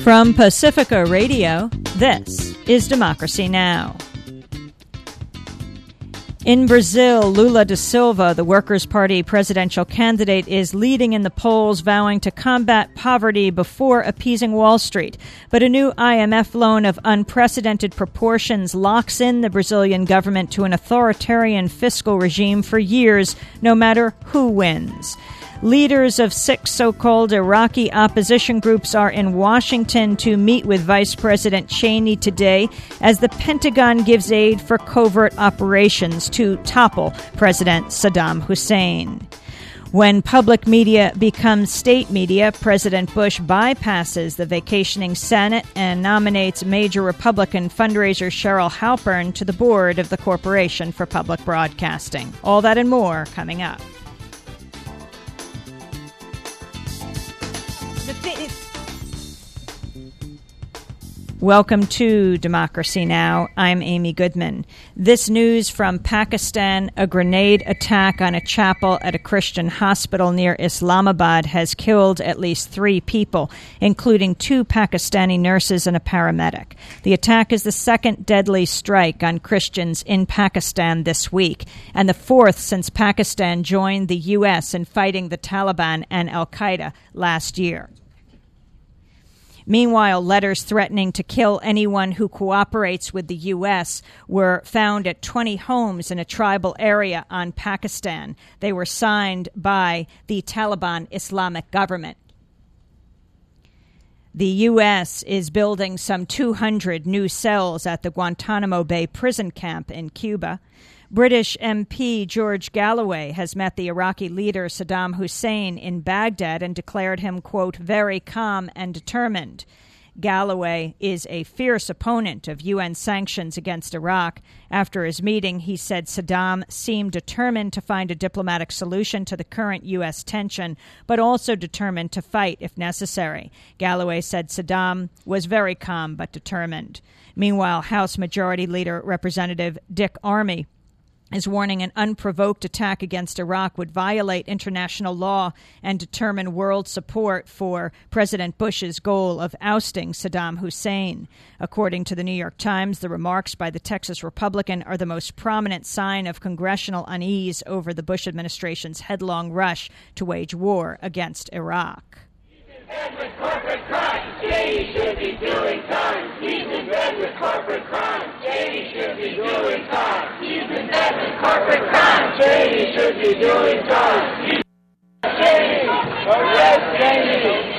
From Pacifica Radio, this is Democracy Now! In Brazil, Lula da Silva, the Workers' Party presidential candidate, is leading in the polls, vowing to combat poverty before appeasing Wall Street. But a new IMF loan of unprecedented proportions locks in the Brazilian government to an authoritarian fiscal regime for years, no matter who wins. Leaders of 6 so-called Iraqi opposition groups are in Washington to meet with Vice President Cheney today as the Pentagon gives aid for covert operations to topple President Saddam Hussein. When public media becomes state media, President Bush bypasses the vacationing Senate and nominates major Republican fundraiser Cheryl Halpern to the board of the Corporation for Public Broadcasting. All that and more coming up. Welcome to Democracy Now! I'm Amy Goodman. This news from Pakistan: a grenade attack on a chapel at a Christian hospital near Islamabad has killed at least 3 people, including 2 Pakistani nurses and a paramedic. The attack is the second deadly strike on Christians in Pakistan this week, and the 4th since Pakistan joined the U.S. in fighting the Taliban and al-Qaeda last year. Meanwhile, letters threatening to kill anyone who cooperates with the U.S. were found at 20 homes in a tribal area on Pakistan. They were signed by the Taliban Islamic government. The U.S. is building some 200 new cells at the Guantanamo Bay prison camp in Cuba. British MP George Galloway has met the Iraqi leader Saddam Hussein in Baghdad and declared him, quote, very calm and determined. Galloway is a fierce opponent of UN sanctions against Iraq. After his meeting, he said Saddam seemed determined to find a diplomatic solution to the current U.S. tension, but also determined to fight if necessary. Galloway said Saddam was very calm but determined. Meanwhile, House Majority Leader Representative Dick Armey is warning an unprovoked attack against Iraq would violate international law and determine world support for President Bush's goal of ousting Saddam Hussein. According to the New York Times, the remarks by the Texas Republican are the most prominent sign of congressional unease over the Bush administration's headlong rush to wage war against Iraq. Bed with corporate crime. Cheney should be doing time. He's in bed with corporate crime. Cheney should be doing time. He's in bed with corporate crime. Cheney should be doing time. Cheney, arrest Cheney.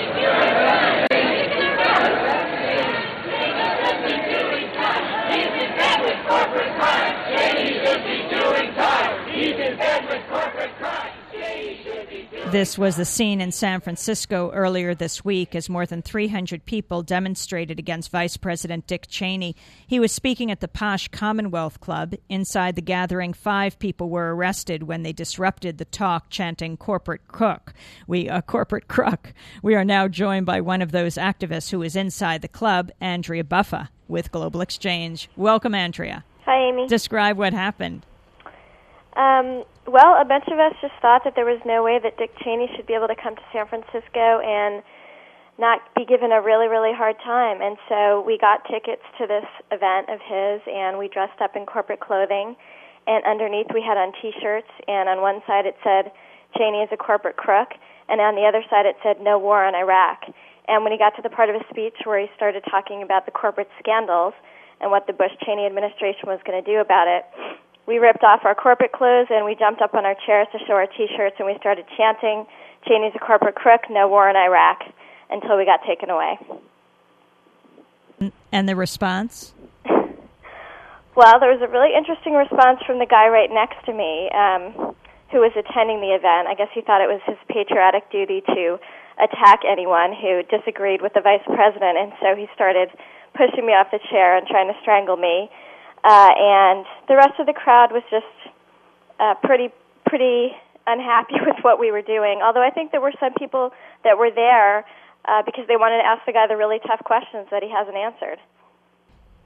He's in bed with corporate crime. Cheney should be doing time. He's in bed with corporate crime. This was the scene in San Francisco earlier this week as more than 300 people demonstrated against Vice President Dick Cheney. He was speaking at the posh Commonwealth Club. Inside the gathering, 5 people were arrested when they disrupted the talk, chanting corporate crook. Corporate crook. We are now joined by one of those activists who is inside the club, Andrea Buffa, with Global Exchange. Welcome, Andrea. Hi, Amy. Describe what happened. Well, a bunch of us just thought that there was no way that Dick Cheney should be able to come to San Francisco and not be given a really, really hard time. And so we got tickets to this event of his, and we dressed up in corporate clothing. And underneath we had on T-shirts, and on one side it said, Cheney is a corporate crook, and on the other side it said, no war on Iraq. And when he got to the part of his speech where he started talking about the corporate scandals and what the Bush-Cheney administration was going to do about it, we ripped off our corporate clothes and we jumped up on our chairs to show our T-shirts, and we started chanting, Cheney's a corporate crook, no war in Iraq, until we got taken away. And the response? Well, there was a really interesting response from the guy right next to me who was attending the event. I guess he thought it was his patriotic duty to attack anyone who disagreed with the vice president, and so he started pushing me off the chair and trying to strangle me. And the rest of the crowd was just pretty unhappy with what we were doing, although I think there were some people that were there because they wanted to ask the guy the really tough questions that he hasn't answered.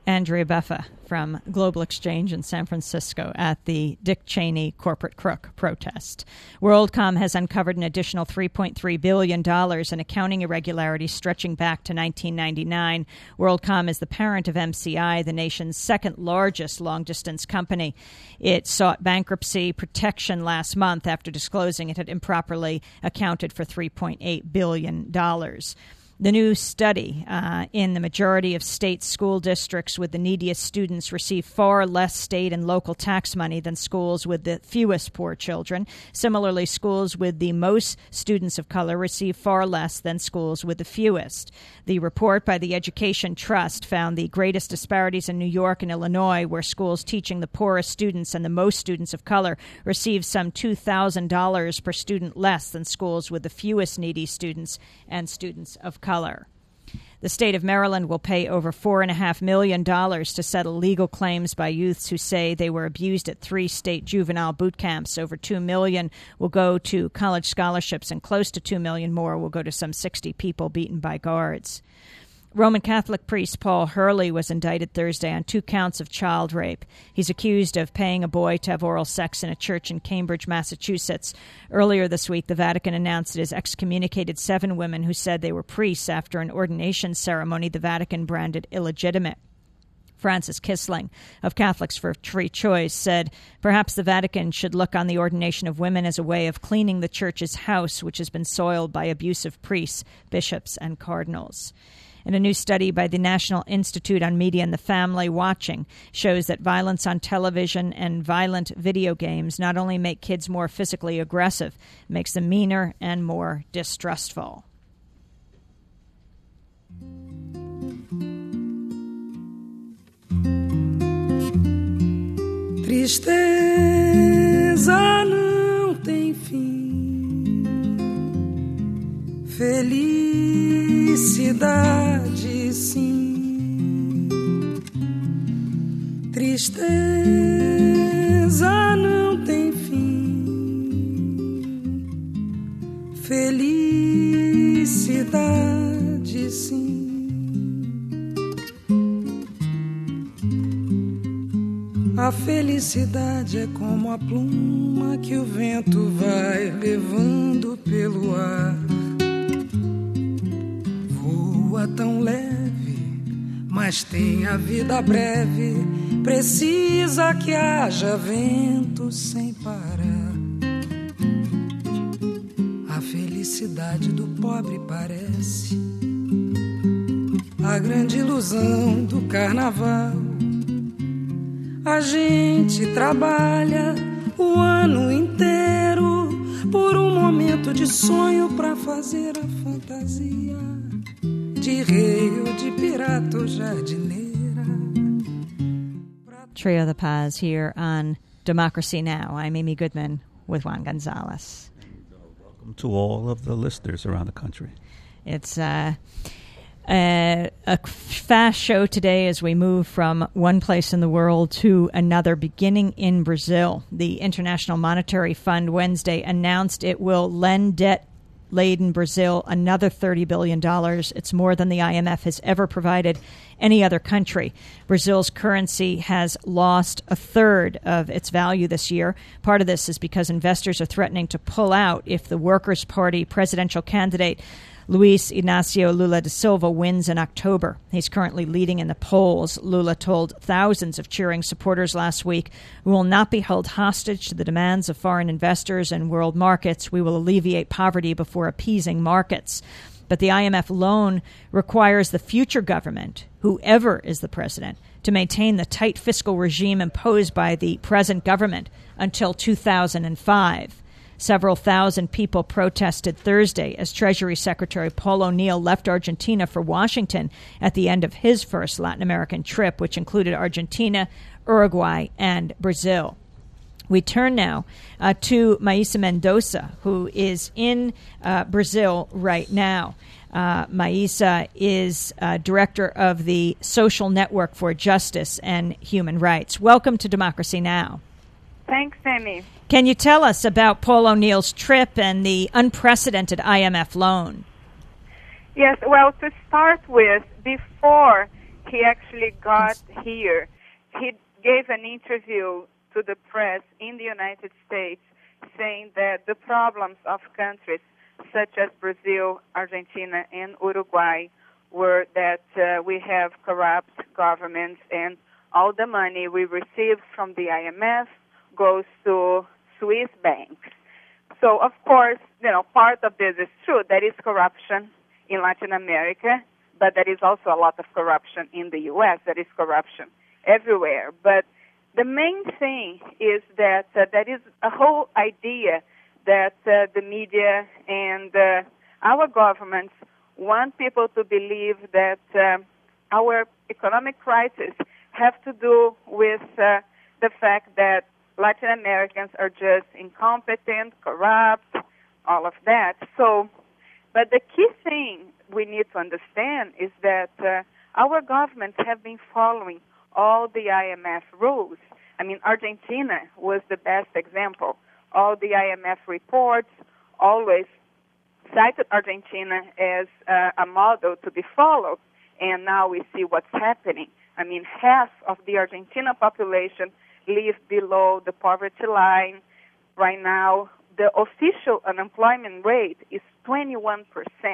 Andrea Beffa from Global Exchange in San Francisco at the Dick Cheney corporate crook protest. WorldCom has uncovered an additional $3.3 billion in accounting irregularities stretching back to 1999. WorldCom is the parent of MCI, the nation's second largest long-distance company. It sought bankruptcy protection last month after disclosing it had improperly accounted for $3.8 billion. The new study in the majority of state school districts with the neediest students receive far less state and local tax money than schools with the fewest poor children. Similarly, schools with the most students of color receive far less than schools with the fewest. The report by the Education Trust found the greatest disparities in New York and Illinois, where schools teaching the poorest students and the most students of color receive some $2,000 per student less than schools with the fewest needy students and students of color. The state of Maryland will pay over $4.5 million to settle legal claims by youths who say they were abused at 3 state juvenile boot camps. Over $2 million will go to college scholarships, and close to $2 million more will go to some 60 people beaten by guards. Roman Catholic priest Paul Hurley was indicted Thursday on 2 counts of child rape. He's accused of paying a boy to have oral sex in a church in Cambridge, Massachusetts. Earlier this week, the Vatican announced it has excommunicated 7 women who said they were priests after an ordination ceremony the Vatican branded illegitimate. Francis Kissling of Catholics for Free Choice said perhaps the Vatican should look on the ordination of women as a way of cleaning the church's house, which has been soiled by abusive priests, bishops, and cardinals. And a new study by the National Institute on Media and the Family Watching shows that violence on television and violent video games not only make kids more physically aggressive, makes them meaner and more distrustful. Tristeza não tem fim, felicidade sim. Tristeza não tem fim, felicidade sim. A felicidade é como a pluma que o vento vai levando pelo ar. Voa tão leve, mas tem a vida breve. Precisa que haja vento sem parar. A felicidade do pobre parece a grande ilusão do carnaval. A gente trabalha o ano inteiro por um momento de sonho pra fazer a fantasia de rei ou de pirata ou jardineira. Trio the Paz here on Democracy Now! I'm Amy Goodman with Juan Gonzalez. Welcome to all of the listeners around the country. It's a fast show today as we move from one place in the world to another, beginning in Brazil. The International Monetary Fund Wednesday announced it will lend debt-laden Brazil another $30 billion. It's more than the IMF has ever provided any other country. Brazil's currency has lost a third of its value this year. Part of this is because investors are threatening to pull out if the Workers' Party presidential candidate Luiz Inácio Lula da Silva wins in October. He's currently leading in the polls. Lula told thousands of cheering supporters last week, "We will not be held hostage to the demands of foreign investors and world markets. We will alleviate poverty before appeasing markets." But the IMF loan requires the future government, whoever is the president, to maintain the tight fiscal regime imposed by the present government until 2005. Several thousand people protested Thursday as Treasury Secretary Paul O'Neill left Argentina for Washington at the end of his first Latin American trip, which included Argentina, Uruguay, and Brazil. We turn now to Maísa Mendoza, who is in Brazil right now. Maísa is director of the Social Network for Justice and Human Rights. Welcome to Democracy Now! Thanks, Amy. Can you tell us about Paul O'Neill's trip and the unprecedented IMF loan? Yes, well, to start with, before he actually got here. He gave an interview to the press in the United States saying that the problems of countries such as Brazil, Argentina, and Uruguay were that we have corrupt governments and all the money we receive from the IMF goes to Swiss banks. So, of course, part of this is true. There is corruption in Latin America, but there is also a lot of corruption in the U.S. There is corruption everywhere. But the main thing is that there is a whole idea that the media and our governments want people to believe that our economic crisis have to do with the fact that Latin Americans are just incompetent, corrupt, all of that. So, but the key thing we need to understand is that our governments have been following all the IMF rules. I mean, Argentina was the best example. All the IMF reports always cited Argentina as a model to be followed, and now we see what's happening. I mean, half of the Argentina population live below the poverty line. Right now, the official unemployment rate is 21%.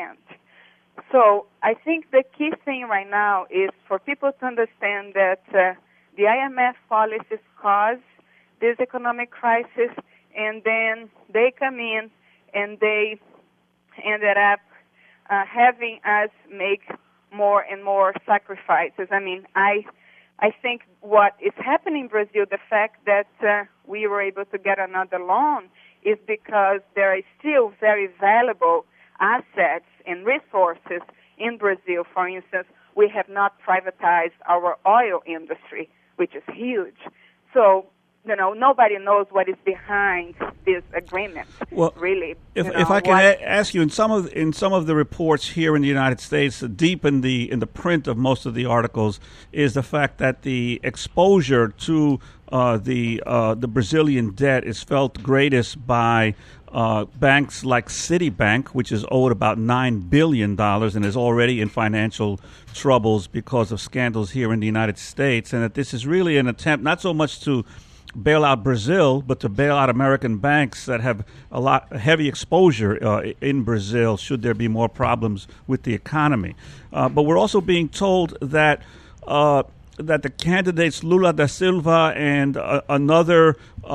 So I think the key thing right now is for people to understand that the IMF policies cause this economic crisis, and then they come in and they ended up having us make more and more sacrifices. I mean, I think what is happening in Brazil, the fact that we were able to get another loan, is because there are still very valuable assets and resources in Brazil. For instance, we have not privatized our oil industry, which is huge. So, nobody knows what is behind this agreement. Well, really. If I can ask you, in some of the reports here in the United States, deep in the print of most of the articles, is the fact that the exposure to the Brazilian debt is felt greatest by banks like Citibank, which is owed about $9 billion and is already in financial troubles because of scandals here in the United States, and that this is really an attempt not so much to bail out Brazil, but to bail out American banks that have heavy exposure in Brazil should there be more problems with the economy. But we're also being told that that the candidates Lula da Silva and another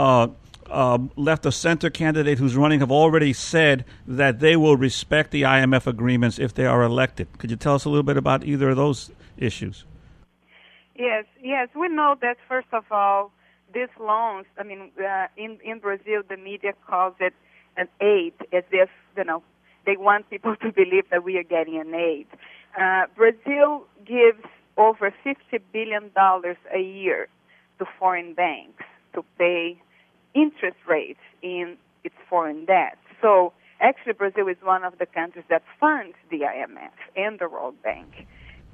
left of center candidate who's running have already said that they will respect the IMF agreements if they are elected. Could you tell us a little bit about either of those issues? Yes, we know that, first of all, these loans, I mean, in Brazil, the media calls it an aid, as if, they want people to believe that we are getting an aid. Brazil gives over $50 billion a year to foreign banks to pay interest rates in its foreign debt. So actually Brazil is one of the countries that funds the IMF and the World Bank.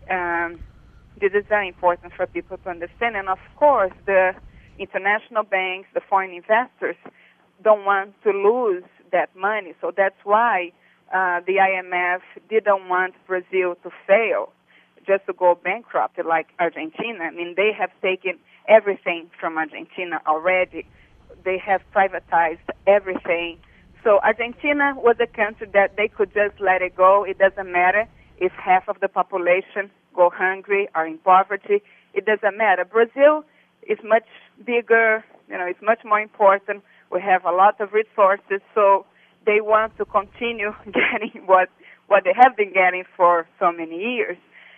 This is very important for people to understand. And of course, the international banks, the foreign investors, don't want to lose that money. So that's why the IMF didn't want Brazil to fail, just to go bankrupt like Argentina. I mean, they have taken everything from Argentina already. They have privatized everything. So Argentina was a country that they could just let it go. It doesn't matter if half of the population go hungry or in poverty. It doesn't matter. Brazil is much bigger, it's much more important. We have a lot of resources, so they want to continue getting what they have been getting for so many years.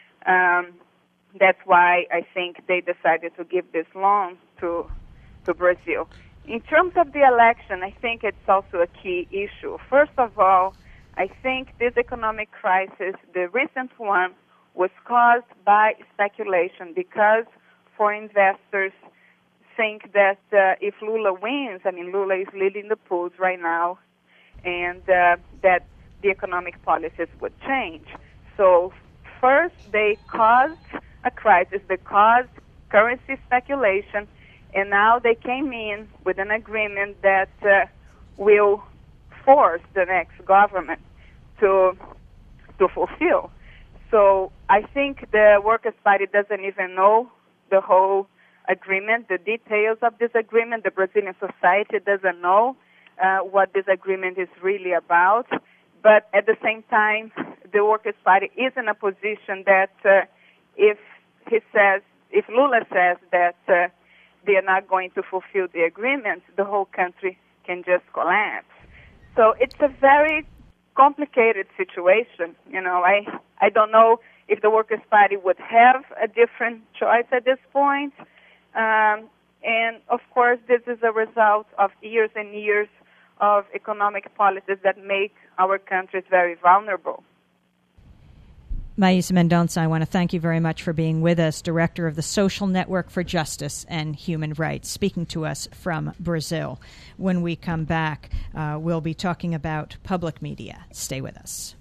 That's why I think they decided to give this loan to Brazil. In terms of the election, I think it's also a key issue. First of all, I think this economic crisis, the recent one, was caused by speculation because foreign investors think that if Lula wins, Lula is leading the polls right now, and that the economic policies would change. So first, they caused a crisis. They caused currency speculation, and now they came in with an agreement that will force the next government to fulfill. So I think the Workers' Party doesn't even know the whole agreement, the details of this agreement. The Brazilian society doesn't know what this agreement is really about. But at the same time, the Workers' Party is in a position that if Lula says that they are not going to fulfill the agreement, the whole country can just collapse. So it's a very complicated situation. I don't know if the Workers' Party would have a different choice at this point. And, of course, this is a result of years and years of economic policies that make our countries very vulnerable. Maísa Mendonça, I want to thank you very much for being with us, Director of the Social Network for Justice and Human Rights, speaking to us from Brazil. When we come back, we'll be talking about public media. Stay with us.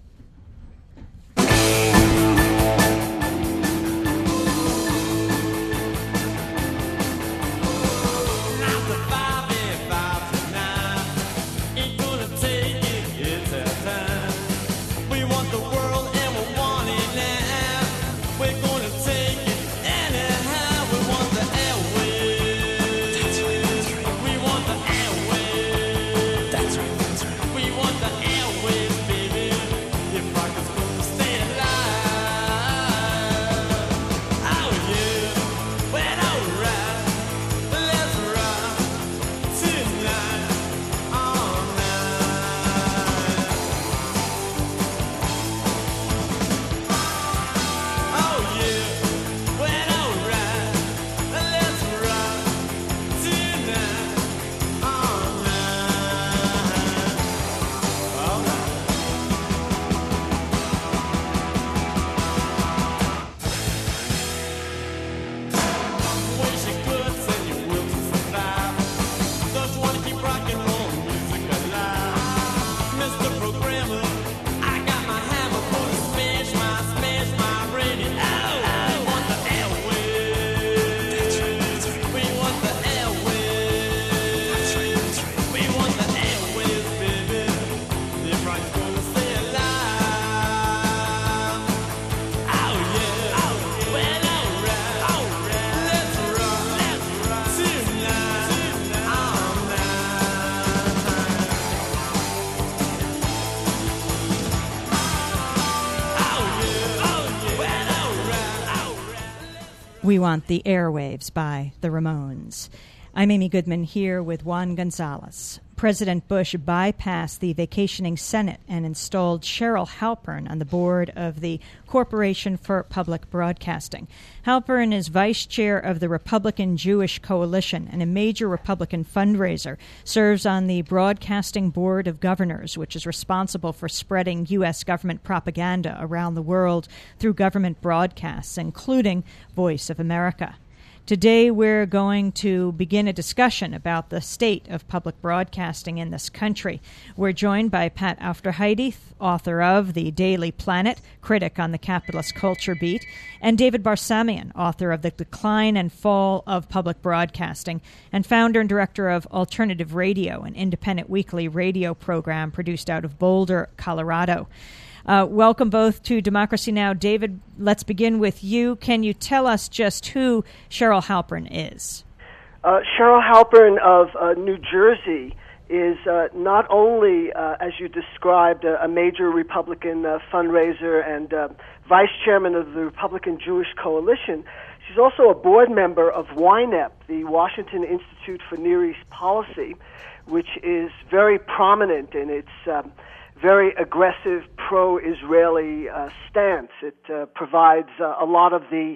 We Want the Airwaves by the Ramones. I'm Amy Goodman here with Juan Gonzalez. President Bush bypassed the vacationing Senate and installed Cheryl Halpern on the board of the Corporation for Public Broadcasting. Halpern is vice chair of the Republican Jewish Coalition and a major Republican fundraiser, serves on the Broadcasting Board of Governors, which is responsible for spreading U.S. government propaganda around the world through government broadcasts, including Voice of America. Today, we're going to begin a discussion about the state of public broadcasting in this country. We're joined by Pat Aufderheide, author of The Daily Planet, critic on the capitalist culture beat, and David Barsamian, author of The Decline and Fall of Public Broadcasting, and founder and director of Alternative Radio, an independent weekly radio program produced out of Boulder, Colorado. Welcome both to Democracy Now! David, let's begin with you. Can you tell us just who Cheryl Halpern is? Cheryl Halpern of New Jersey is not only, as you described, a major Republican fundraiser and vice chairman of the Republican Jewish Coalition. She's also a board member of YNEP, the Washington Institute for Near East Policy, which is very prominent in its very aggressive pro-Israeli stance. It provides a lot of the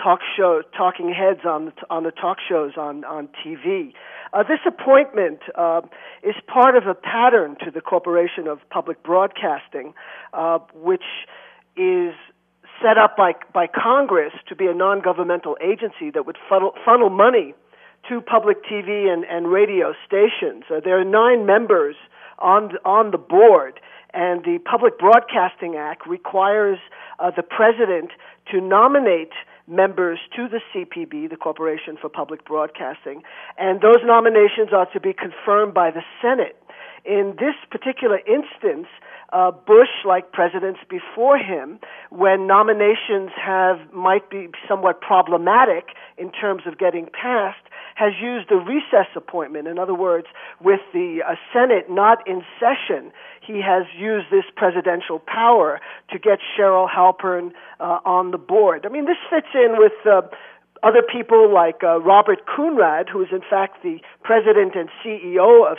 talking heads on the talk shows on TV. This appointment is part of a pattern to the Corporation of Public Broadcasting, which is set up by Congress to be a non-governmental agency that would funnel money to public TV and radio stations. There are 9 members on the board, and the Public Broadcasting Act requires the president to nominate members to the CPB, the Corporation for Public Broadcasting, and those nominations are to be confirmed by the Senate. in this particular instance, Bush, like presidents before him, when nominations might be somewhat problematic in terms of getting passed, has used a recess appointment. In other words, with the Senate not in session, he has used this presidential power to get Cheryl Halpern on the board. I mean, this fits in with other people like Robert Coonrad, who is in fact the president and CEO of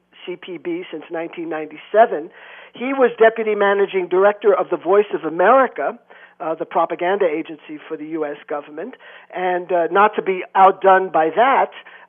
CPB since 1997. He was deputy managing director of the Voice of America, the propaganda agency for the U.S. government. And not to be outdone by that,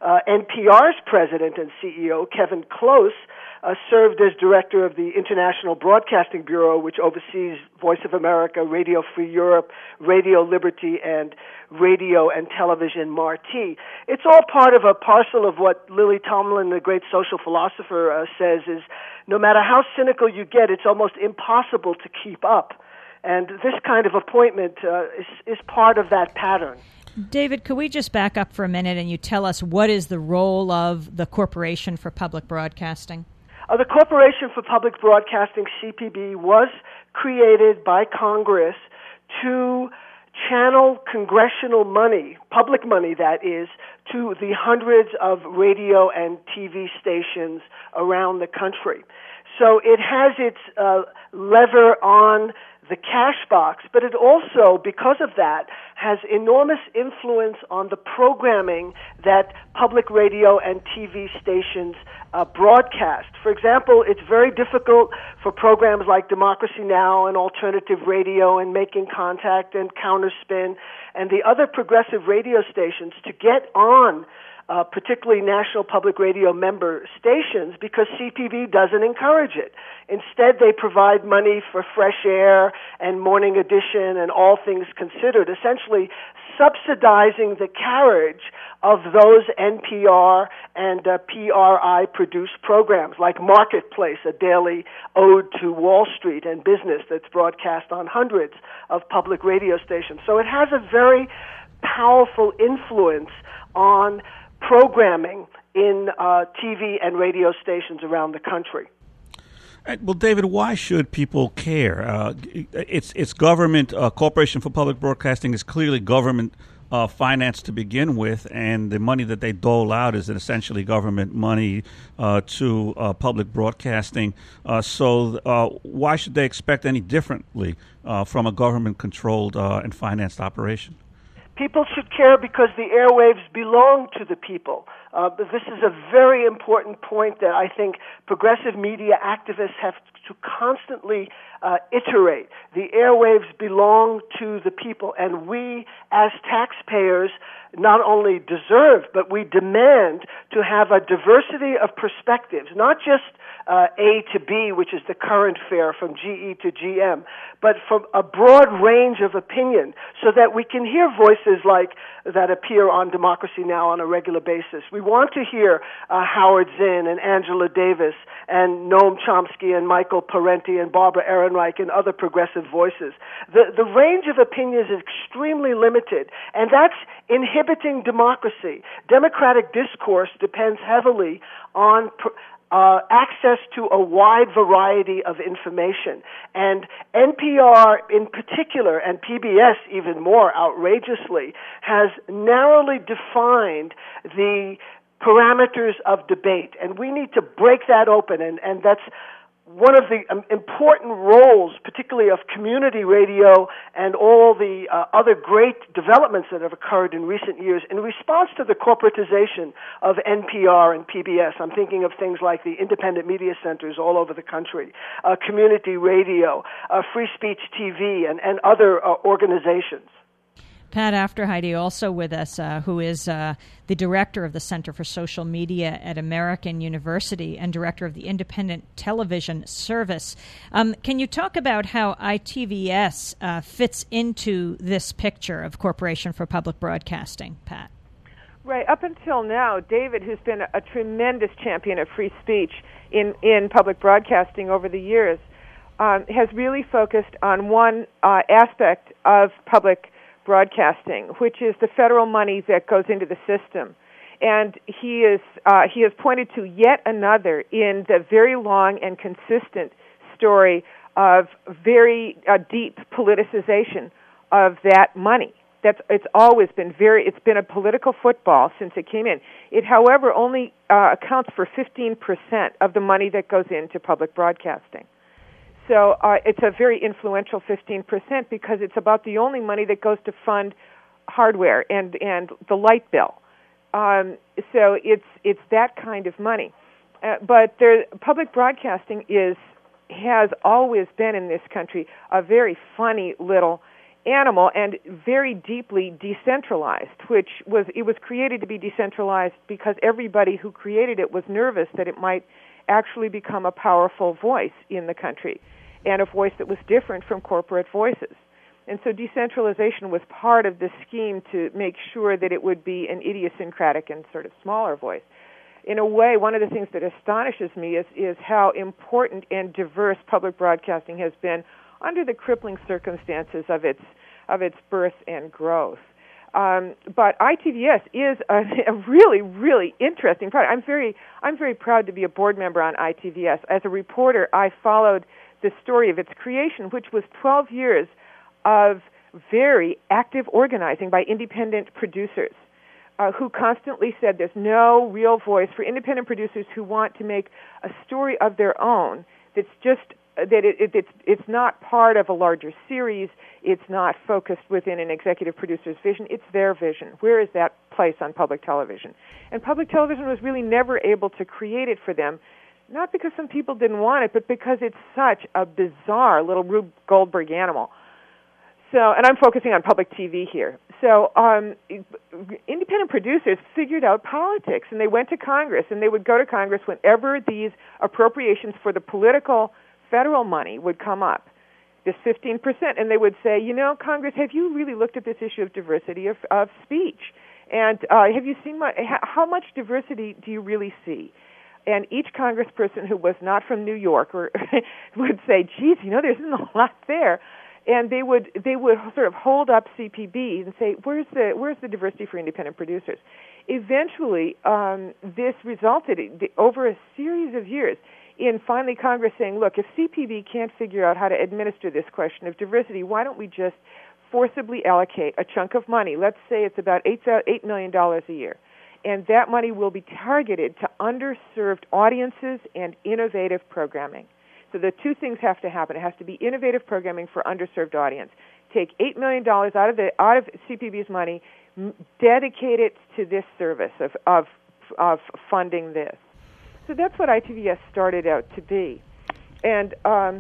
NPR's president and CEO, Kevin Close, served as director of the International Broadcasting Bureau, which oversees Voice of America, Radio Free Europe, Radio Liberty, and Radio and Television Marti. It's all part of a parcel of what Lily Tomlin, the great social philosopher, says is no matter how cynical you get, it's almost impossible to keep up. And this kind of appointment is part of that pattern. David, could we just back up for a minute and you tell us what is the role of the Corporation for Public Broadcasting? The Corporation for Public Broadcasting, CPB, was created by Congress to channel congressional money, public money that is, to the hundreds of radio and TV stations around the country. So it has its lever on the cash box, but it also, because of that, has enormous influence on the programming that public radio and TV stations broadcast. For example, it's very difficult for programs like Democracy Now! And Alternative Radio and Making Contact and Counterspin and the other progressive radio stations to get on particularly National Public Radio member stations, because CPB doesn't encourage it. Instead, they provide money for Fresh Air and Morning Edition and All Things Considered, essentially subsidizing the carriage of those NPR and PRI-produced programs like Marketplace, a daily ode to Wall Street and business that's broadcast on hundreds of public radio stations. So it has a very powerful influence on programming in TV and radio stations around the country. Well, David, why should people care? It's government. Corporation for Public Broadcasting is clearly government finance to begin with, and the money that they dole out is essentially government money to public broadcasting. So why should they expect any differently from a government-controlled and financed operation? People should care because the airwaves belong to the people. This is a very important point that I think progressive media activists have to constantly iterate. The airwaves belong to the people, and we, as taxpayers, not only deserve, but we demand to have a diversity of perspectives, not just A to B, which is the current fare from GE to GM, but from a broad range of opinion so that we can hear voices like that appear on Democracy Now! On a regular basis. We want to hear Howard Zinn and Angela Davis and Noam Chomsky and Michael Parenti and Barbara Ehrenreich and other progressive voices. The range of opinions is extremely limited, and that's inhibiting democracy. Democratic discourse depends heavily on access to a wide variety of information. And NPR in particular, and PBS even more outrageously, has narrowly defined the parameters of debate. And we need to break that open, and that's one of the important roles, particularly of community radio and all the other great developments that have occurred in recent years in response to the corporatization of NPR and PBS. I'm thinking of things like the independent media centers all over the country, community radio, Free Speech TV, and other organizations. Pat Afterheide also with us, who is the director of the Center for Social Media at American University and director of the Independent Television Service. Can you talk about how ITVS fits into this picture of Corporation for Public Broadcasting, Pat? Right. Up until now, David, who's been a tremendous champion of free speech in public broadcasting over the years, has really focused on one aspect of public broadcasting, which is the federal money that goes into the system. And he has pointed to yet another in the very long and consistent story of very deep politicization of that money. It's always been it's been a political football since it came in. It, however, only accounts for 15% of the money that goes into public broadcasting. So it's a very influential 15% because it's about the only money that goes to fund hardware and the light bill. So it's that kind of money. But public broadcasting has always been in this country a very funny little animal and very deeply decentralized, it was created to be decentralized because everybody who created it was nervous that it might actually become a powerful voice in the country and a voice that was different from corporate voices. And so decentralization was part of the scheme to make sure that it would be an idiosyncratic and sort of smaller voice. In a way, one of the things that astonishes me is how important and diverse public broadcasting has been under the crippling circumstances of its birth and growth. But ITVS is a really, really interesting product. I'm very proud to be a board member on ITVS. As a reporter, I followed the story of its creation, which was 12 years of very active organizing by independent producers who constantly said there's no real voice for independent producers who want to make a story of their own that's just it's not part of a larger series. It's not focused within an executive producer's vision. It's their vision. Where is that place on public television? And public television was really never able to create it for them, not because some people didn't want it, but because it's such a bizarre little Rube Goldberg animal. So, and I'm focusing on public TV here. So independent producers figured out politics, and they went to Congress, and they would go to Congress whenever these appropriations for the political federal money would come up, this 15%, and they would say, Congress, have you really looked at this issue of diversity of speech? And have you seen how much diversity do you really see? And each congressperson who was not from New York would say, geez, there isn't a lot there. And they would sort of hold up CPB and say, where's the diversity for independent producers? Eventually, this resulted over a series of years in finally Congress saying, look, if CPB can't figure out how to administer this question of diversity, why don't we just forcibly allocate a chunk of money? Let's say it's about $8 million a year. And that money will be targeted to underserved audiences and innovative programming. So the two things have to happen. It has to be innovative programming for underserved audience. Take $8 million out of CPB's money, dedicate it to this service of funding this. So that's what ITVS started out to be. And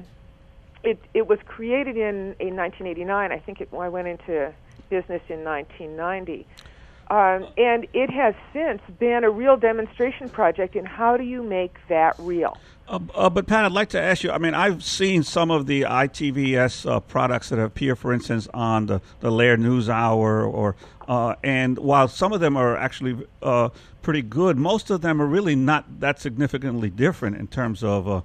it was created in 1989. I think I went into business in 1990. And it has since been a real demonstration project in how do you make that real. But Pat, I'd like to ask you, I've seen some of the ITVS products that appear, for instance, on the Lair NewsHour, and while some of them are actually pretty good, most of them are really not that significantly different in terms of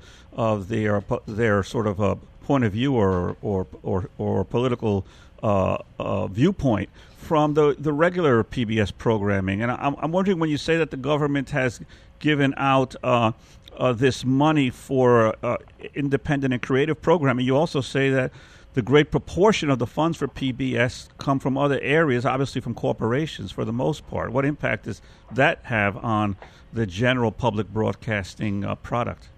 their sort of point of view or political viewpoint from the regular PBS programming. And I'm wondering, when you say that the government has given out this money for independent and creative programming, you also say that the great proportion of the funds for PBS come from other areas, obviously from corporations for the most part. What impact does that have on the general public broadcasting product?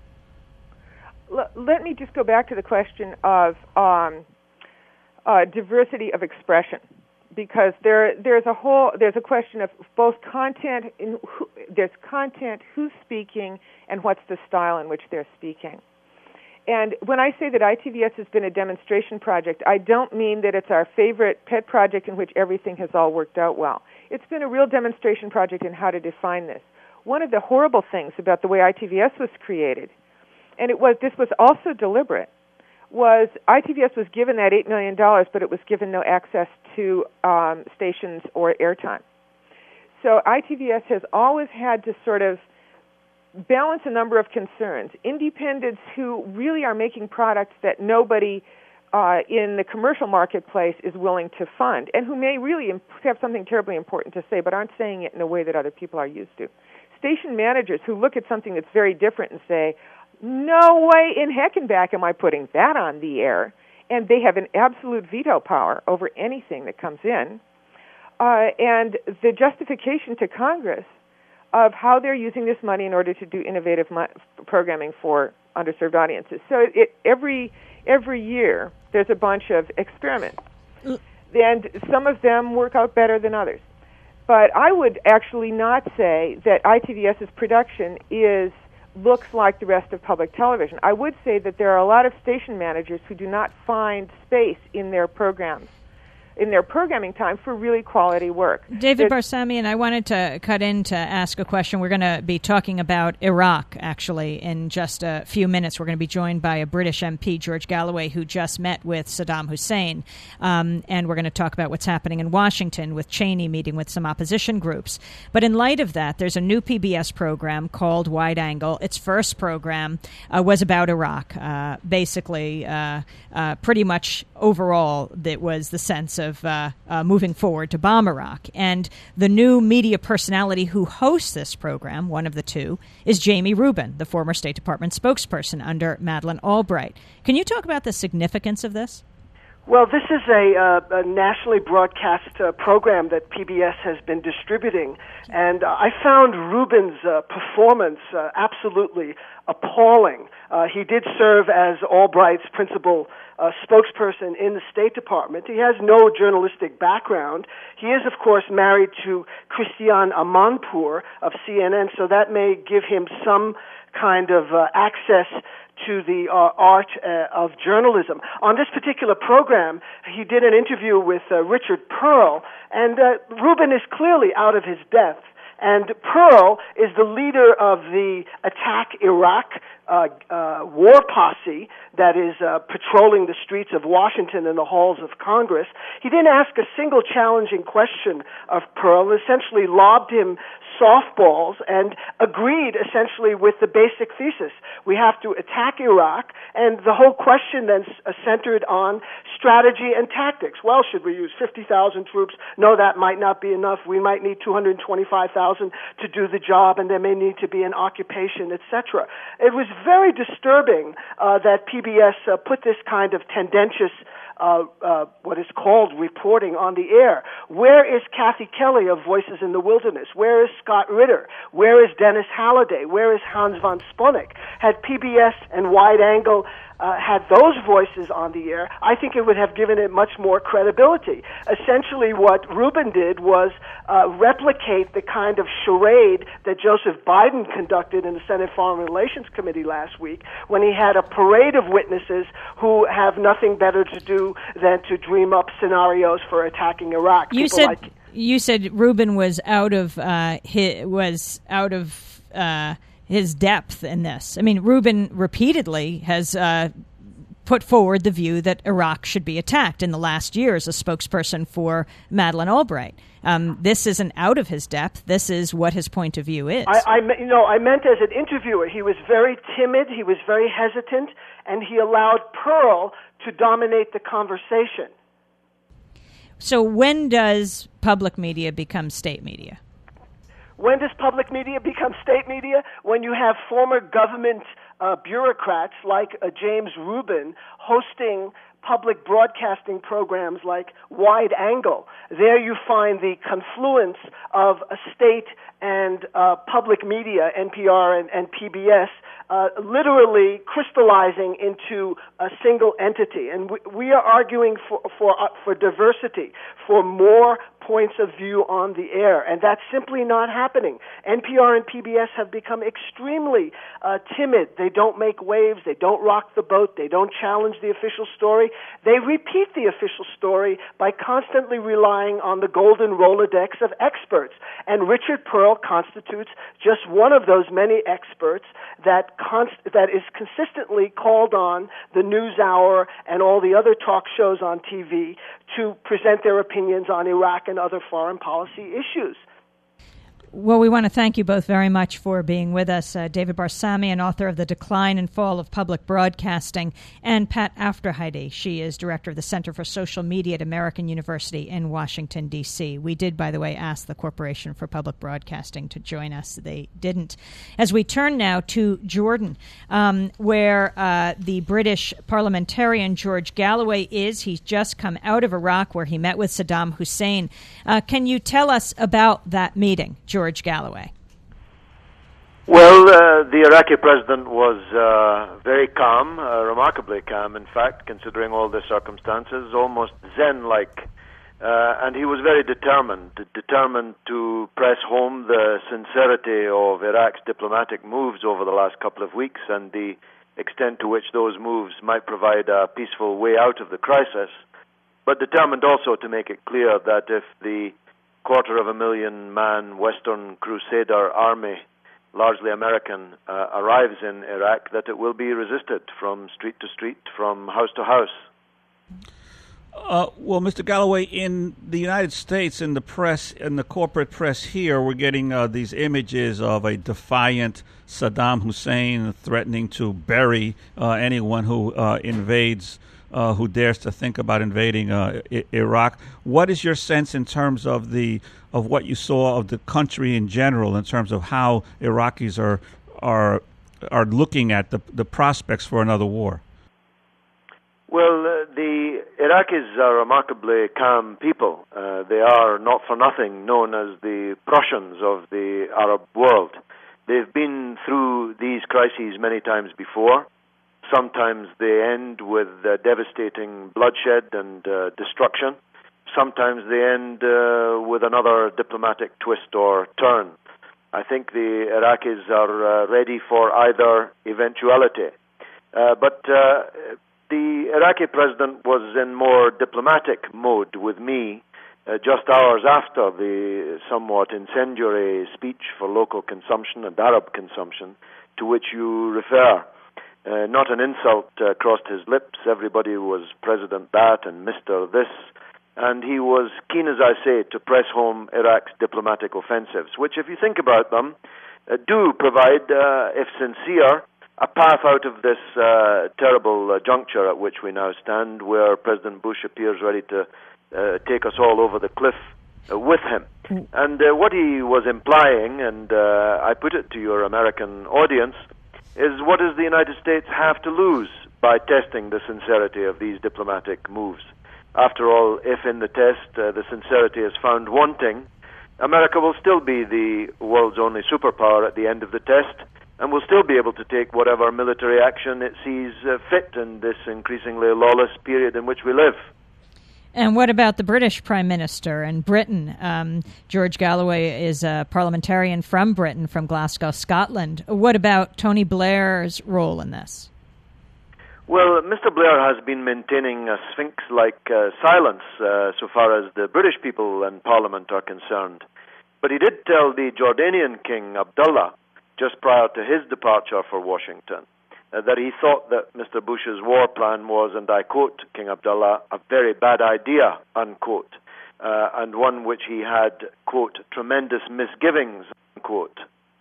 Let me just go back to the question of diversity of expression, because there's a question of both content, there's content, who's speaking, and what's the style in which they're speaking. And when I say that ITVS has been a demonstration project, I don't mean that it's our favorite pet project in which everything has all worked out well. It's been a real demonstration project in how to define this. One of the horrible things about the way ITVS was created, and this was also deliberate, was ITVS was given that $8 million, but it was given no access to stations or airtime. So ITVS has always had to sort of balance a number of concerns. Independents who really are making products that nobody in the commercial marketplace is willing to fund, and who may really have something terribly important to say, but aren't saying it in a way that other people are used to. Station managers who look at something that's very different and say, no way in heckenback am I putting that on the air, and they have an absolute veto power over anything that comes in, and the justification to Congress of how they're using this money in order to do innovative programming for underserved audiences. So every year there's a bunch of experiments, and some of them work out better than others. But I would actually not say that ITVS's production looks like the rest of public television. I would say that there are a lot of station managers who do not find space in their programs, in their programming time, for really quality work. David Barsamian, I wanted to cut in to ask a question. We're going to be talking about Iraq, actually, in just a few minutes. We're going to be joined by a British MP, George Galloway, who just met with Saddam Hussein. And we're going to talk about what's happening in Washington with Cheney meeting with some opposition groups. But in light of that, there's a new PBS program called Wide Angle. Its first program was about Iraq. Basically, pretty much overall, it was the sense of moving forward to bomb Iraq. And the new media personality who hosts this program, one of the two, is Jamie Rubin, the former State Department spokesperson under Madeleine Albright. Can you talk about the significance of this? Well, this is a nationally broadcast program that PBS has been distributing, and I found Rubin's performance absolutely appalling. He did serve as Albright's principal spokesperson in the State Department. He has no journalistic background. He is, of course, married to Christiane Amanpour of CNN, so that may give him some kind of access to the art of journalism. On this particular program, he did an interview with Richard Pearl, and Rubin is clearly out of his depth. And Pearl is the leader of the Attack Iraq war posse that is patrolling the streets of Washington and the halls of Congress. He didn't ask a single challenging question of Pearl, essentially lobbed him softballs and agreed essentially with the basic thesis. We have to attack Iraq, and the whole question then centered on strategy and tactics. Well, should we use 50,000 troops? No, that might not be enough. We might need 225,000 to do the job, and there may need to be an occupation, etc. It was very disturbing that PBS put this kind of tendentious what is called reporting on the air. Where is Kathy Kelly of Voices in the Wilderness? Where is Scott Ritter? Where is Dennis Halliday? Where is Hans von Sponeck? Had PBS and Wide Angle had those voices on the air, I think it would have given it much more credibility. Essentially what Rubin did was replicate the kind of charade that Joseph Biden conducted in the Senate Foreign Relations Committee last week when he had a parade of witnesses who have nothing better to do than to dream up scenarios for attacking Iraq. You said Rubin was out of his depth in this. I mean, Rubin repeatedly has put forward the view that Iraq should be attacked in the last year as a spokesperson for Madeleine Albright. This isn't out of his depth. This is what his point of view is. I meant as an interviewer. He was very timid. He was very hesitant, and he allowed Pearl to dominate the conversation. So when does public media become state media? When does public media become state media? When you have former government bureaucrats like James Rubin hosting public broadcasting programs like Wide Angle. There you find the confluence of a state and public media, NPR and PBS, literally crystallizing into a single entity. And we are arguing for diversity, for more points of view on the air, and that's simply not happening. NPR and PBS have become extremely timid. They don't make waves. They don't rock the boat. They don't challenge the official story. They repeat the official story by constantly relying on the golden Rolodex of experts. And Richard Pearl constitutes just one of those many experts that is consistently called on the NewsHour and all the other talk shows on TV to present their opinions on Iraq and other foreign policy issues. Well, we want to thank you both very much for being with us. David Barsamian, author of The Decline and Fall of Public Broadcasting, and Pat Aufderheide. She is director of the Center for Social Media at American University in Washington, D.C. We did, by the way, ask the Corporation for Public Broadcasting to join us. They didn't. As we turn now to Jordan, where the British parliamentarian George Galloway is. He's just come out of Iraq, where he met with Saddam Hussein. Can you tell us about that meeting, George Galloway? Well, the Iraqi president was very calm, remarkably calm, in fact, considering all the circumstances, almost Zen-like. And he was very determined to press home the sincerity of Iraq's diplomatic moves over the last couple of weeks and the extent to which those moves might provide a peaceful way out of the crisis, but determined also to make it clear that if the 250,000-man Western Crusader army, largely American, arrives in Iraq, that it will be resisted from street to street, from house to house. Well, Mr. Galloway, in the United States, in the press, in the corporate press here, we're getting these images of a defiant Saddam Hussein threatening to bury anyone who invades, who dares to think about invading Iraq. What is your sense in terms of what you saw of the country in general, in terms of how Iraqis are looking at the prospects for another war? Well, the Iraqis are remarkably calm people. They are, not for nothing, known as the Prussians of the Arab world. They've been through these crises many times before. Sometimes they end with devastating bloodshed and destruction. Sometimes they end with another diplomatic twist or turn. I think the Iraqis are ready for either eventuality. But the Iraqi president was in more diplomatic mode with me just hours after the somewhat incendiary speech for local consumption and Arab consumption to which you refer. Not an insult crossed his lips. Everybody was President that and Mr. this. And he was keen, as I say, to press home Iraq's diplomatic offensives, which, if you think about them, do provide, if sincere, a path out of this terrible juncture at which we now stand, where President Bush appears ready to take us all over the cliff with him. And what he was implying, and I put it to your American audience, is what does the United States have to lose by testing the sincerity of these diplomatic moves? After all, if in the test the sincerity is found wanting, America will still be the world's only superpower at the end of the test, and will still be able to take whatever military action it sees fit in this increasingly lawless period in which we live. And what about the British Prime Minister and Britain? George Galloway is a parliamentarian from Britain, from Glasgow, Scotland. What about Tony Blair's role in this? Well, Mr. Blair has been maintaining a sphinx-like silence so far as the British people and Parliament are concerned. But he did tell the Jordanian King Abdullah, just prior to his departure for Washington, that he thought that Mr. Bush's war plan was, and I quote King Abdullah, a very bad idea, unquote, and one which he had, quote, tremendous misgivings, unquote.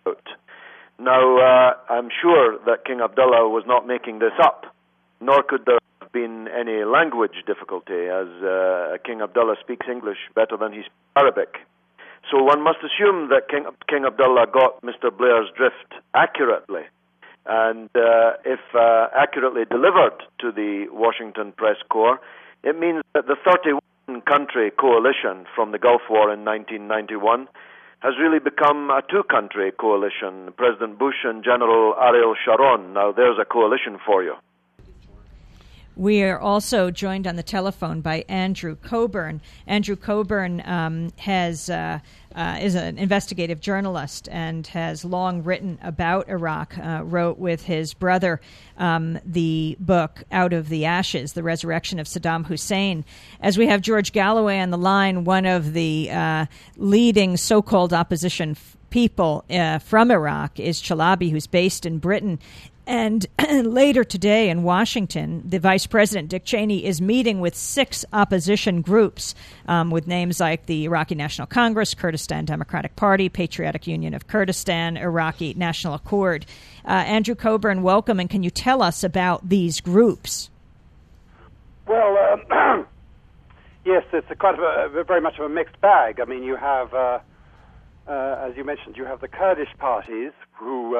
Now, I'm sure that King Abdullah was not making this up, nor could there have been any language difficulty, as King Abdullah speaks English better than he speaks Arabic. So one must assume that King Abdullah got Mr. Blair's drift accurately. And if accurately delivered to the Washington Press Corps, it means that the 31-country coalition from the Gulf War in 1991 has really become a two-country coalition, President Bush and General Ariel Sharon. Now, there's a coalition for you. We are also joined on the telephone by Andrew Coburn. Andrew Coburn is an investigative journalist and has long written about Iraq, wrote with his brother the book Out of the Ashes, The Resurrection of Saddam Hussein. As we have George Galloway on the line, one of the leading so-called opposition people from Iraq is Chalabi, who's based in Britain. And later today in Washington, the Vice President, Dick Cheney, is meeting with 6 opposition groups with names like the Iraqi National Congress, Kurdistan Democratic Party, Patriotic Union of Kurdistan, Iraqi National Accord. Andrew Coburn, welcome, and can you tell us about these groups? Well, yes, it's very much of a mixed bag. I mean, you have, as you mentioned, you have the Kurdish parties who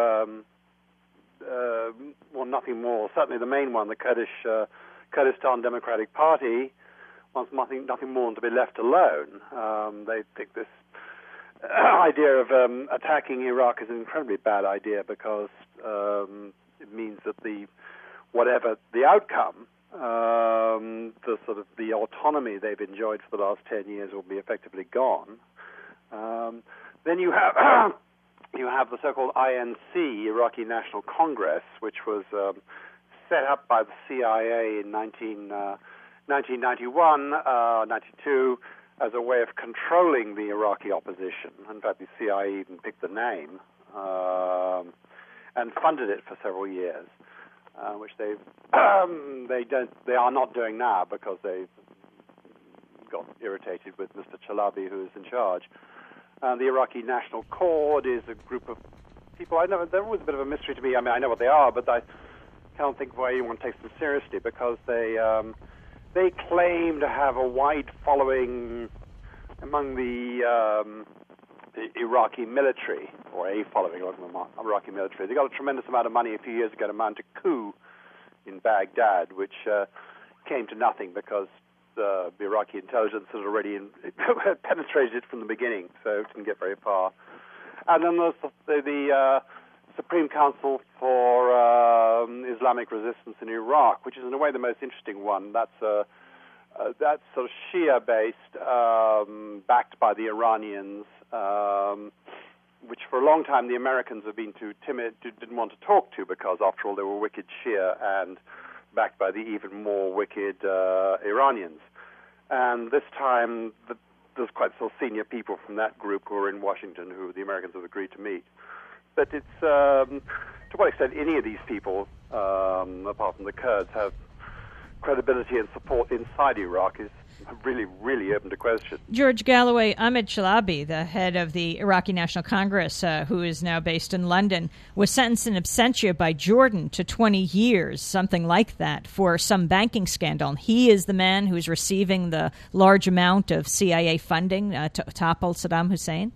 want nothing more. Certainly, the main one, the Kurdistan Democratic Party, wants nothing more than to be left alone. They think this idea of attacking Iraq is an incredibly bad idea because it means that whatever the outcome, the autonomy they've enjoyed for the last 10 years will be effectively gone. Then you have the so-called INC, Iraqi National Congress, which was set up by the CIA in 1991, 92, as a way of controlling the Iraqi opposition. In fact, the CIA even picked the name and funded it for several years, which they are not doing now because they've got irritated with Mr. Chalabi, who is in charge. The Iraqi National Accord is a group of people. I know they're always a bit of a mystery to me. I mean, I know what they are, but I can't think why anyone takes them seriously because they claim to have a wide following among the Iraqi military, or a following among the Iraqi military. They got a tremendous amount of money a few years ago to mount a coup in Baghdad, which came to nothing because the Iraqi intelligence had already penetrated it from the beginning, so it didn't get very far. And then there's the Supreme Council for Islamic Resistance in Iraq, which is in a way the most interesting one. That's sort of Shia-based, backed by the Iranians, which for a long time the Americans have been too timid, didn't want to talk to because, after all, they were wicked Shia and backed by the even more wicked Iranians. And this time, there's quite some senior people from that group who are in Washington who the Americans have agreed to meet. But it's, to what extent any of these people, apart from the Kurds, have credibility and support inside Iraq is really, really open to question. George Galloway, Ahmed Chalabi, the head of the Iraqi National Congress, who is now based in London, was sentenced in absentia by Jordan to 20 years, something like that, for some banking scandal. He is the man who is receiving the large amount of CIA funding to topple Saddam Hussein?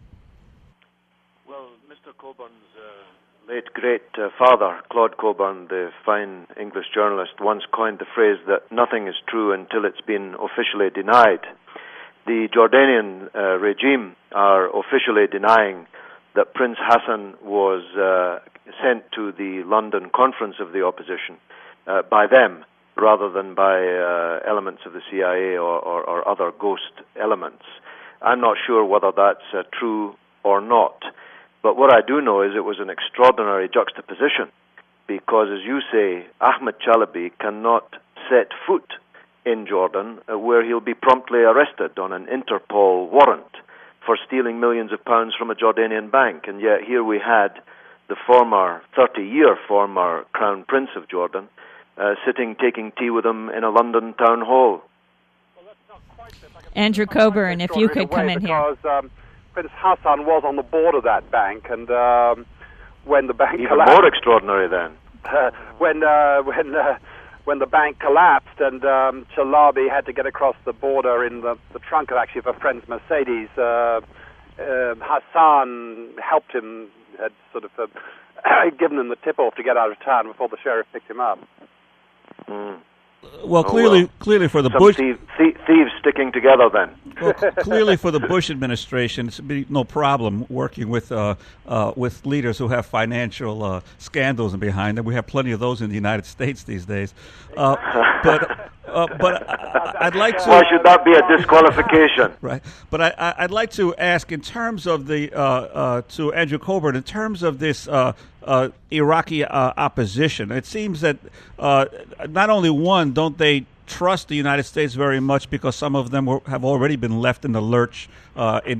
Well, Mr. Coburn's late great father, Claude Coburn, the fine English journalist, once coined the phrase that nothing is true until it's been officially denied. The Jordanian regime are officially denying that Prince Hassan was sent to the London conference of the opposition by them rather than by elements of the CIA or other ghost elements. I'm not sure whether that's true or not. But what I do know is it was an extraordinary juxtaposition because, as you say, Ahmed Chalabi cannot set foot in Jordan where he'll be promptly arrested on an Interpol warrant for stealing millions of pounds from a Jordanian bank. And yet here we had the 30-year former Crown Prince of Jordan sitting taking tea with him in a London town hall. Andrew Coburn, if you could come in here. Prince Hassan was on the board of that bank, and when the bank even collapsed, more extraordinary then. When the bank collapsed and Chalabi had to get across the border in the trunk of actually of a friend's Mercedes, Hassan helped him, had sort of given him the tip-off to get out of town before the sheriff picked him up. Mm. Well, clearly for the Bush thieves sticking together then. Well, clearly for the Bush administration, it's be no problem working with leaders who have financial scandals behind them. We have plenty of those in the United States these days. But I'd like to. Why should that be a disqualification? Right. But I'd like to ask, in terms of the to Andrew Coburn, in terms of this Iraqi opposition, it seems that not only don't they trust the United States very much because some of them have already been left in the lurch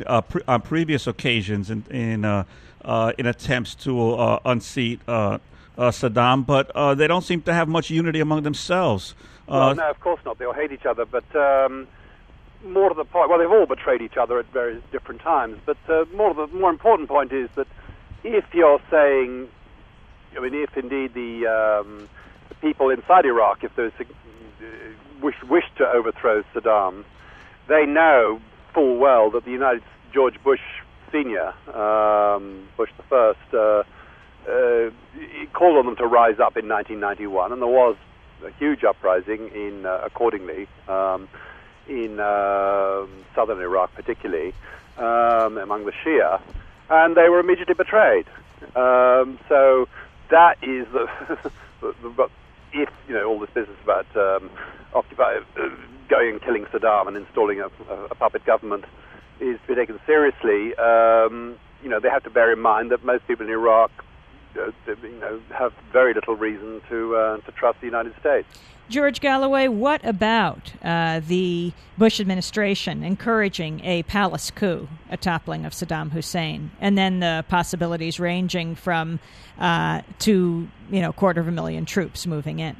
on previous occasions in attempts to unseat Saddam, but they don't seem to have much unity among themselves. Well, no, of course not. They all hate each other, but more to the point, well, they've all betrayed each other at various different times, but the more important point is that if you're saying, I mean, if indeed the people inside Iraq, if those wish to overthrow Saddam, they know full well that George Bush Sr., Bush the First, called on them to rise up in 1991, and there was a huge uprising accordingly in southern Iraq, particularly among the Shia, and they were immediately betrayed. So that is if all this business about going and killing Saddam and installing a puppet government is to be taken seriously, they have to bear in mind that most people in Iraq have very little reason to trust the United States. George Galloway, what about the Bush administration encouraging a palace coup, a toppling of Saddam Hussein, and then the possibilities ranging from to 250,000 troops moving in?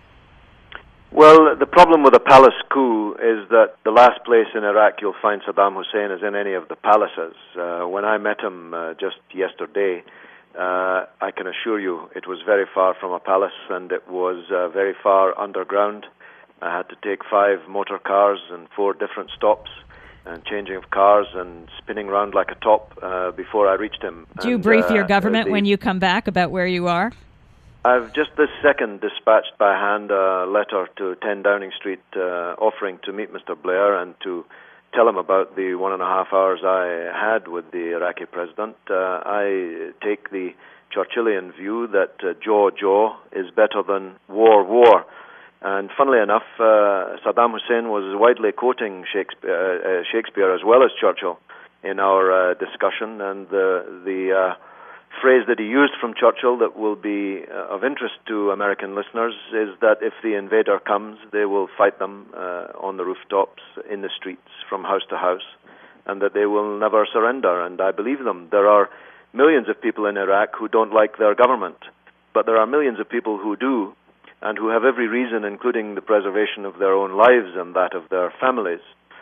Well, the problem with a palace coup is that the last place in Iraq you'll find Saddam Hussein is in any of the palaces. When I met him just yesterday, I can assure you it was very far from a palace, and it was very far underground. I had to take 5 motor cars and 4 different stops and changing of cars and spinning around like a top before I reached him. Do you brief your government when you come back about where you are? I've just this second dispatched by hand a letter to 10 Downing Street offering to meet Mr. Blair and to tell him about the 1.5 hours I had with the Iraqi president. I take the Churchillian view that jaw is better than war. And funnily enough, Saddam Hussein was widely quoting Shakespeare as well as Churchill in our discussion, and the phrase that he used from Churchill that will be of interest to American listeners is that if the invader comes, they will fight them on the rooftops, in the streets, from house to house, and that they will never surrender. And I believe them. There are millions of people in Iraq who don't like their government, but there are millions of people who do, and who have every reason, including the preservation of their own lives and that of their families,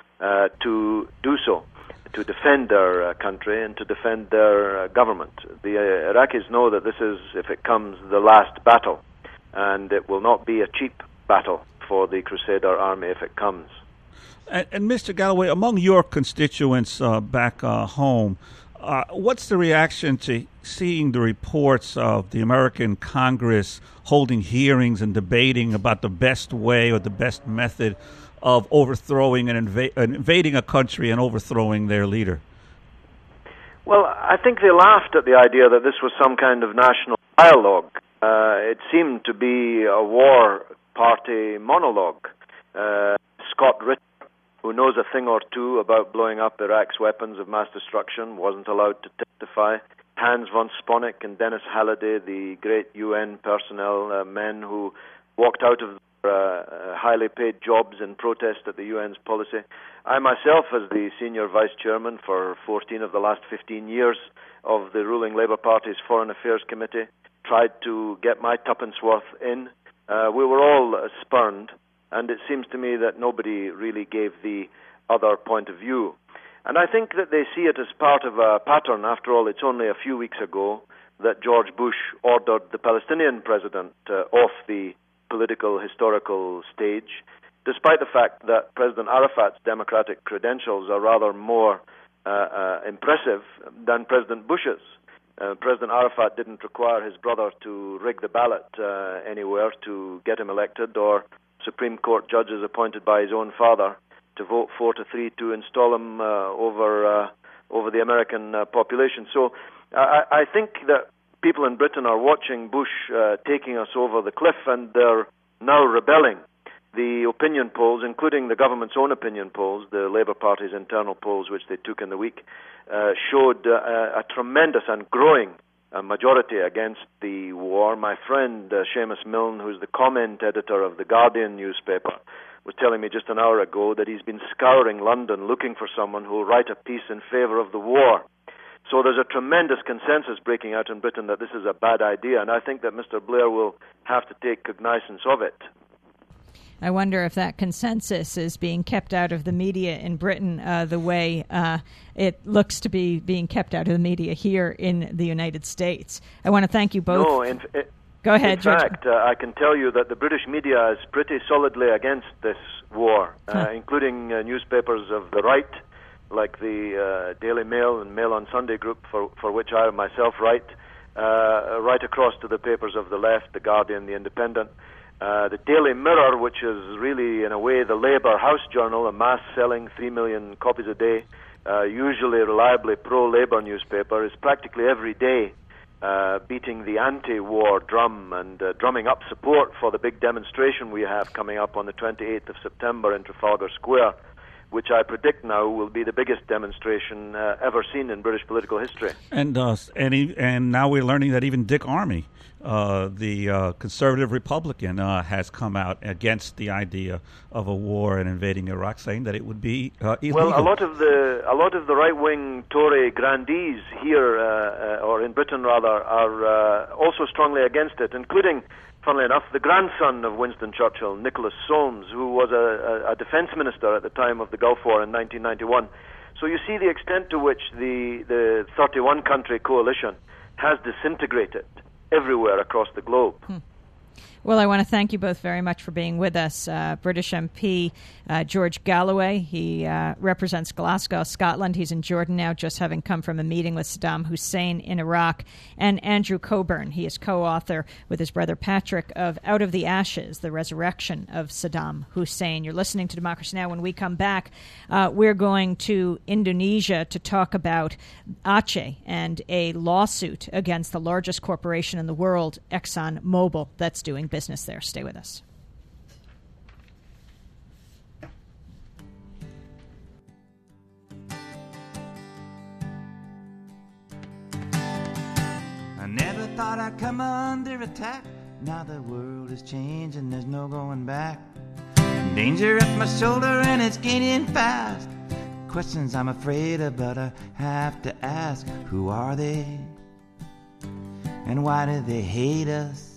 to do so, to defend their country and to defend their government. The Iraqis know that this is, if it comes, the last battle, and it will not be a cheap battle for the Crusader army if it comes. And Mr. Galloway, among your constituents back home, what's the reaction to seeing the reports of the American Congress holding hearings and debating about the best way or the best method of overthrowing and invading a country and overthrowing their leader? Well, I think they laughed at the idea that this was some kind of national dialogue. It seemed to be a war party monologue. Scott Ritter, who knows a thing or two about blowing up Iraq's weapons of mass destruction, wasn't allowed to testify. Hans von Sponeck and Dennis Halliday, the great UN personnel men who walked out of highly paid jobs in protest at the UN's policy. I myself, as the senior vice chairman for 14 of the last 15 years of the ruling Labour Party's Foreign Affairs Committee, tried to get my tuppence worth in. We were all spurned, and it seems to me that nobody really gave the other point of view. And I think that they see it as part of a pattern. After all, it's only a few weeks ago that George Bush ordered the Palestinian president off the political historical stage, despite the fact that President Arafat's democratic credentials are rather more impressive than President Bush's. President Arafat didn't require his brother to rig the ballot anywhere to get him elected, or Supreme Court judges appointed by his own father to vote 4-3 to install him over the American population. So I think that people in Britain are watching Bush taking us over the cliff, and they're now rebelling. The opinion polls, including the government's own opinion polls, the Labour Party's internal polls, which they took in the week, showed a tremendous and growing majority against the war. My friend Seamus Milne, who's the comment editor of the Guardian newspaper, was telling me just an hour ago that he's been scouring London looking for someone who will write a piece in favour of the war. So there's a tremendous consensus breaking out in Britain that this is a bad idea, and I think that Mr. Blair will have to take cognizance of it. I wonder if that consensus is being kept out of the media in Britain the way it looks to be being kept out of the media here in the United States. I want to thank you both. No, Go ahead, in George. fact, I can tell you that the British media is pretty solidly against this war, including newspapers of the right, like the Daily Mail and Mail on Sunday group, for which I myself write, right across to the papers of the left, The Guardian, The Independent. The Daily Mirror, which is really, in a way, the Labour House journal, a mass-selling 3 million copies a day, usually reliably pro-Labour newspaper, is practically every day beating the anti-war drum and drumming up support for the big demonstration we have coming up on the 28th of September in Trafalgar Square, which I predict now will be the biggest demonstration ever seen in British political history. And now we're learning that even Dick Armey, the conservative Republican, has come out against the idea of a war and invading Iraq, saying that it would be illegal. Well, a lot of the right-wing Tory grandees here, or in Britain rather, are also strongly against it, including, funnily enough, the grandson of Winston Churchill, Nicholas Soames, who was a defense minister at the time of the Gulf War in 1991. So you see the extent to which the 31-country coalition has disintegrated everywhere across the globe. Well, I want to thank you both very much for being with us. British MP George Galloway, he represents Glasgow, Scotland. He's in Jordan now, just having come from a meeting with Saddam Hussein in Iraq. And Andrew Coburn, he is co-author with his brother Patrick of Out of the Ashes, The Resurrection of Saddam Hussein. You're listening to Democracy Now! When we come back, we're going to Indonesia to talk about Aceh and a lawsuit against the largest corporation in the world, ExxonMobil, that's doing business there. Stay with us. I never thought I'd come under attack. Now the world is changing, there's no going back. Danger at my shoulder and it's gaining fast. Questions I'm afraid of, but I have to ask. Who are they? And why do they hate us?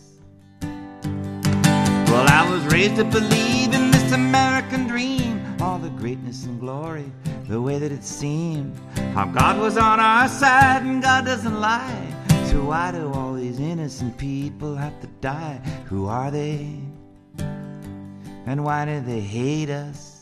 Well, I was raised to believe in this American dream, all the greatness and glory, the way that it seemed, how God was on our side and God doesn't lie. So why do all these innocent people have to die? Who are they? And why do they hate us?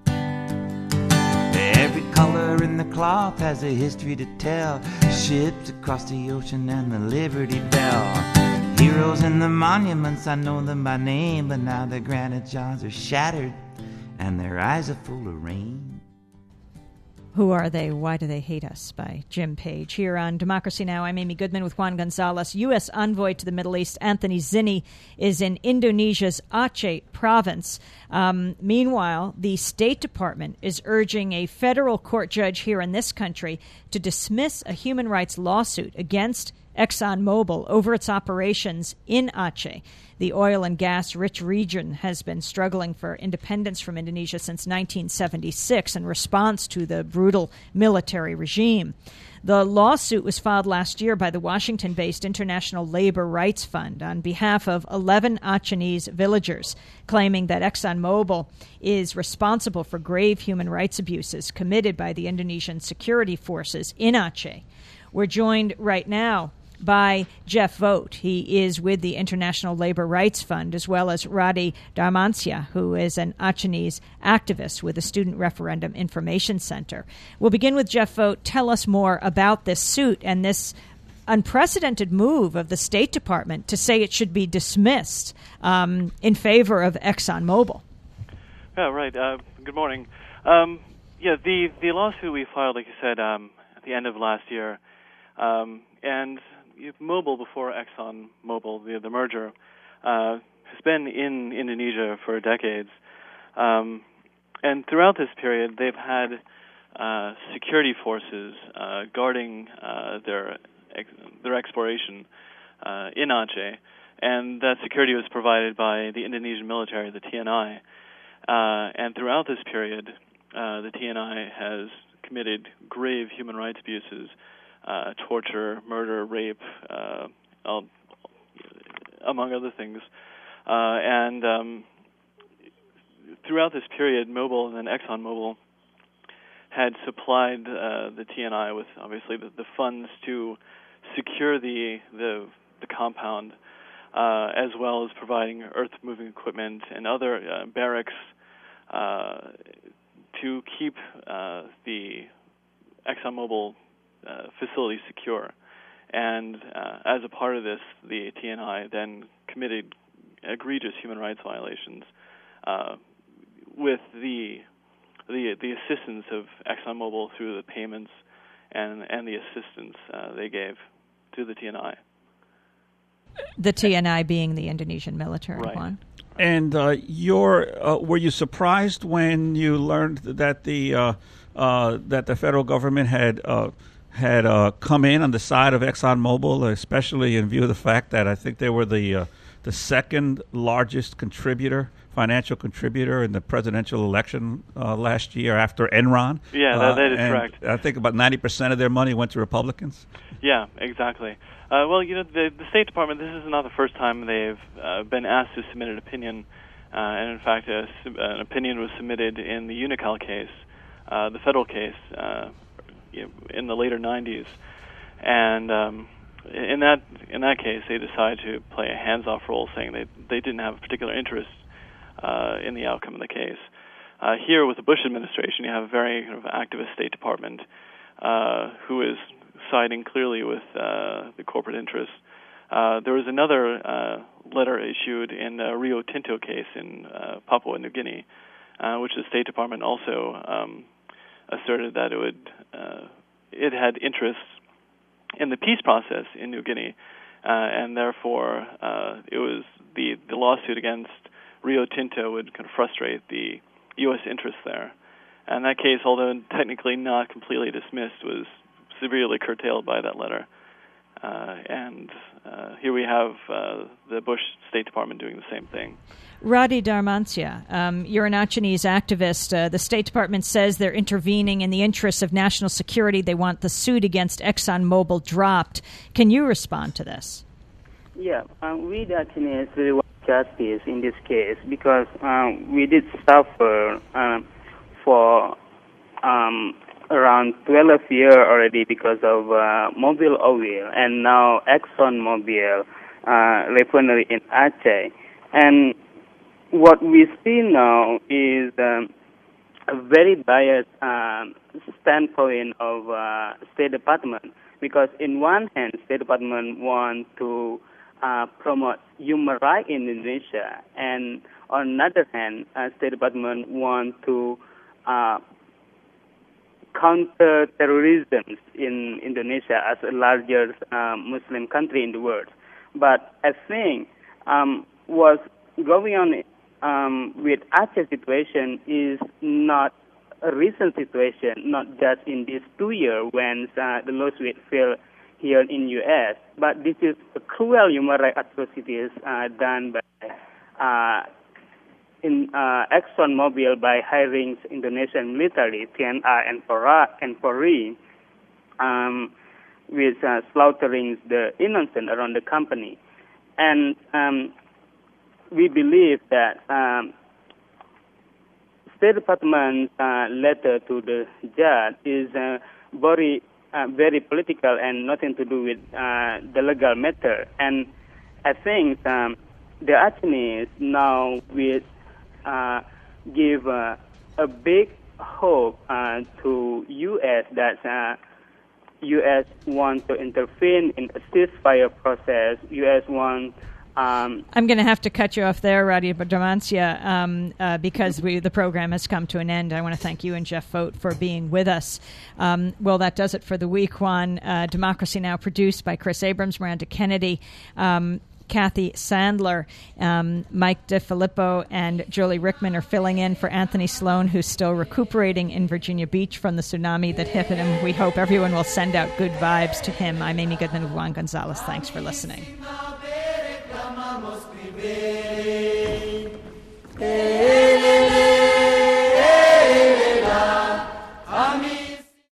Every color in the cloth has a history to tell. Ships across the ocean and the Liberty Bell. Heroes in the monuments, I know them by name, but now their granite jaws are shattered and their eyes are full of rain. Who Are They? Why Do They Hate Us? By Jim Page. Here on Democracy Now! I'm Amy Goodman with Juan Gonzalez. U.S. envoy to the Middle East, Anthony Zinni, is in Indonesia's Aceh province. Meanwhile, the State Department is urging a federal court judge here in this country to dismiss a human rights lawsuit against ExxonMobil over its operations in Aceh. The oil and gas-rich region has been struggling for independence from Indonesia since 1976 in response to the brutal military regime. The lawsuit was filed last year by the Washington-based International Labor Rights Fund on behalf of 11 Achenese villagers, claiming that ExxonMobil is responsible for grave human rights abuses committed by the Indonesian security forces in Aceh. We're joined right now by Jeff Vogt. He is with the International Labor Rights Fund, as well as Radi Darmansya, who is an Achenese activist with the Student Referendum Information Center. We'll begin with Jeff Vogt. Tell us more about this suit and this unprecedented move of the State Department to say it should be dismissed in favor of ExxonMobil. Yeah, right. Good morning. The lawsuit we filed, like you said, at the end of last year, and Mobil before ExxonMobil, the merger, has been in Indonesia for decades. And throughout this period, they've had security forces guarding their exploration in Aceh, and that security was provided by the Indonesian military, the TNI. And throughout this period, the TNI has committed grave human rights abuses torture, murder, rape, among other things. And throughout this period, Mobil and then ExxonMobil had supplied the TNI with obviously the funds to secure the compound, as well as providing earth-moving equipment and other barracks to keep the ExxonMobil facility secure. And as a part of this, the TNI then committed egregious human rights violations with the assistance of ExxonMobil through the payments and the assistance they gave to the TNI. The TNI being the Indonesian military one. And were you surprised when you learned that the federal government had come in on the side of ExxonMobil, especially in view of the fact that I think they were the second largest financial contributor in the presidential election last year after Enron? Yeah, that is correct. I think about 90% of their money went to Republicans. Yeah, exactly. Well, the State Department, this is not the first time they've been asked to submit an opinion. And in fact, an opinion was submitted in the Unocal case, the federal case, in the later 90s. And in that case, they decided to play a hands-off role, saying they didn't have a particular interest in the outcome of the case. Here, with the Bush administration, you have a very kind of activist State Department who is siding clearly with the corporate interests. There was another letter issued in the Rio Tinto case in Papua New Guinea, which the State Department also asserted that it had interests in the peace process in New Guinea, and therefore it was the lawsuit against Rio Tinto would kind of frustrate the U.S. interests there. And that case, although technically not completely dismissed, was severely curtailed by that letter. And here we have the Bush State Department doing the same thing. Radhi Dharmansya, you're an Achinese activist. The State Department says they're intervening in the interests of national security. They want the suit against ExxonMobil dropped. Can you respond to this? Yeah, we the Achinese really want justice in this case because we did suffer for around 12 years already because of Mobil Oil and now ExxonMobil refinery in Aceh. And what we see now is a very biased standpoint of State Department because in one hand, State Department wants to promote human rights in Indonesia, and on the other hand, State Department wants to counter terrorism in Indonesia as the largest Muslim country in the world. But I think what's going on with Aceh situation is not a recent situation, not just in these 2 years when the lawsuit failed here in U.S., but this is a cruel human rights atrocities done by ExxonMobil by hiring Indonesian military, TNI and Polri, with slaughtering the innocent around the company. And we believe that State Department letter to the judge is very political and nothing to do with the legal matter. And I think the Achinese now will give a big hope to U.S. that U.S. want to intervene in a ceasefire process. U.S. want. I'm going to have to cut you off there, Radhi Dharmansya, because the program has come to an end. I want to thank you and Jeff Vogt for being with us. Well, that does it for the week, Juan. Democracy Now! Produced by Chris Abrams, Miranda Kennedy, Kathy Sandler, Mike DeFilippo, and Julie Rickman are filling in for Anthony Sloan, who's still recuperating in Virginia Beach from the tsunami that hit him. We hope everyone will send out good vibes to him. I'm Amy Goodman with Juan Gonzalez. Thanks for listening.